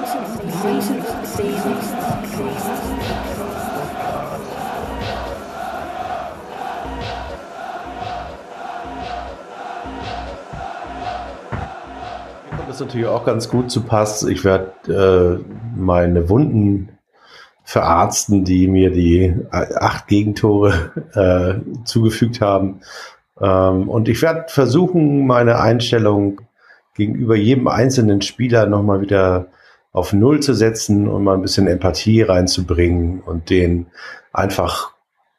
Das natürlich auch ganz gut zu Pass. Ich werde meine Wunden verarzten, die mir die 8 Gegentore zugefügt haben. Und ich werde versuchen, meine Einstellung gegenüber jedem einzelnen Spieler nochmal wieder auf Null zu setzen und mal ein bisschen Empathie reinzubringen und den einfach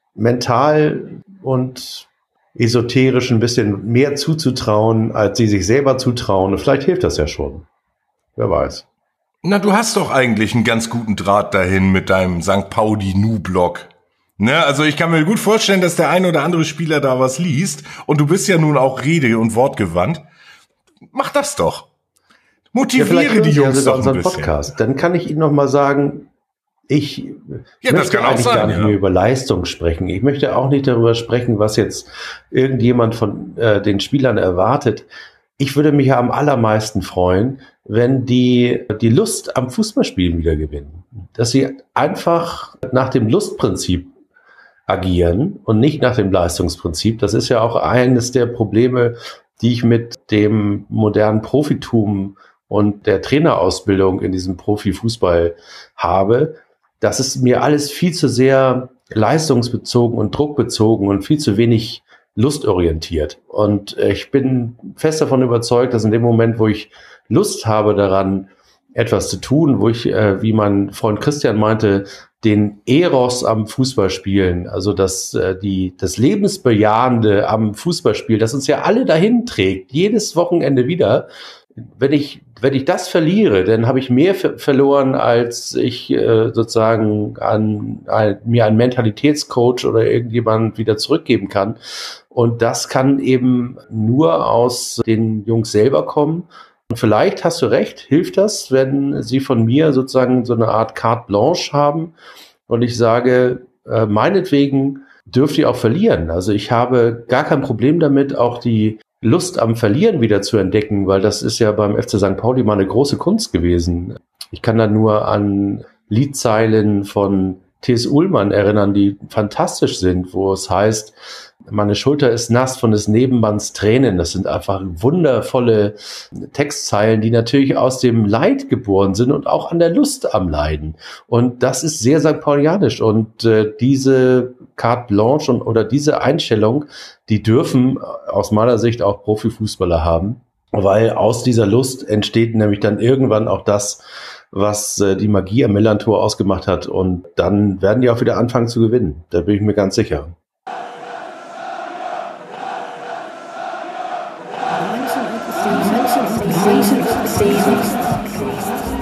mental und esoterisch ein bisschen mehr zuzutrauen, als sie sich selber zutrauen. Und vielleicht hilft das ja schon. Wer weiß. Na, du hast doch eigentlich einen ganz guten Draht dahin mit deinem St. Pauli-Nu-Blog. Ne, also ich kann mir gut vorstellen, dass der ein oder andere Spieler da was liest. Und du bist ja nun auch rede- und wortgewandt. Mach das doch. Motiviere die Jungs doch ein bisschen. Podcast. Dann kann ich Ihnen noch mal sagen, ich möchte eigentlich gar nicht mehr über Leistung sprechen. Ich möchte auch nicht darüber sprechen, was jetzt irgendjemand von den Spielern erwartet. Ich würde mich ja am allermeisten freuen, wenn die Lust am Fußballspielen wieder gewinnen. Dass sie einfach nach dem Lustprinzip agieren und nicht nach dem Leistungsprinzip. Das ist ja auch eines der Probleme, die ich mit dem modernen Profitum und der Trainerausbildung in diesem Profifußball habe. Das ist mir alles viel zu sehr leistungsbezogen und druckbezogen und viel zu wenig lustorientiert. Und ich bin fest davon überzeugt, dass in dem Moment, wo ich Lust habe daran, etwas zu tun, wo ich, wie mein Freund Christian meinte, den Eros am Fußballspielen, also das Lebensbejahende am Fußballspiel, das uns ja alle dahin trägt, jedes Wochenende wieder. Wenn ich das verliere, dann habe ich mehr verloren, als ich sozusagen mir einen Mentalitätscoach oder irgendjemand wieder zurückgeben kann. Und das kann eben nur aus den Jungs selber kommen. Und vielleicht hast du recht, hilft das, wenn sie von mir sozusagen so eine Art Carte Blanche haben und ich sage, meinetwegen dürft ihr auch verlieren. Also ich habe gar kein Problem damit, auch die Lust am Verlieren wieder zu entdecken, weil das ist ja beim FC St. Pauli mal eine große Kunst gewesen. Ich kann da nur an Liedzeilen von T.S. Ullmann erinnern, die fantastisch sind, wo es heißt, meine Schulter ist nass von des Nebenmanns Tränen. Das sind einfach wundervolle Textzeilen, die natürlich aus dem Leid geboren sind und auch an der Lust am Leiden. Und das ist sehr St. Paulianisch. Und diese Carte Blanche oder diese Einstellung, die dürfen aus meiner Sicht auch Profifußballer haben, weil aus dieser Lust entsteht nämlich dann irgendwann auch das, was die Magie am Millerntor ausgemacht hat. Und dann werden die auch wieder anfangen zu gewinnen. Da bin ich mir ganz sicher. Menschen